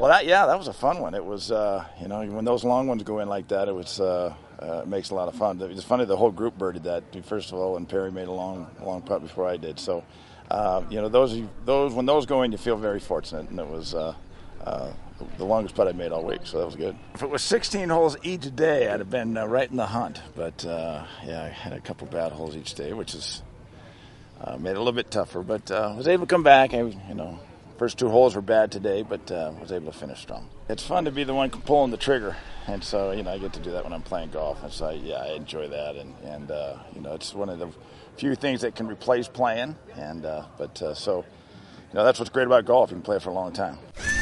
Well, that was a fun one. It was, when those long ones go in like that, it makes a lot of fun. It's funny, the whole group birdied that, first of all, and Perry made a long putt before I did. So, those when those go in, you feel very fortunate, and it was the longest putt I made all week, so that was good. If it was 16 holes each day, I'd have been right in the hunt. But, I had a couple bad holes each day, which is made it a little bit tougher. But I was able to come back. First 2 holes were bad today, but was able to finish strong. It's fun to be the one pulling the trigger, and so I get to do that when I'm playing golf, and so I enjoy that, and it's one of the few things that can replace playing, and so that's what's great about golf. You can play it for a long time.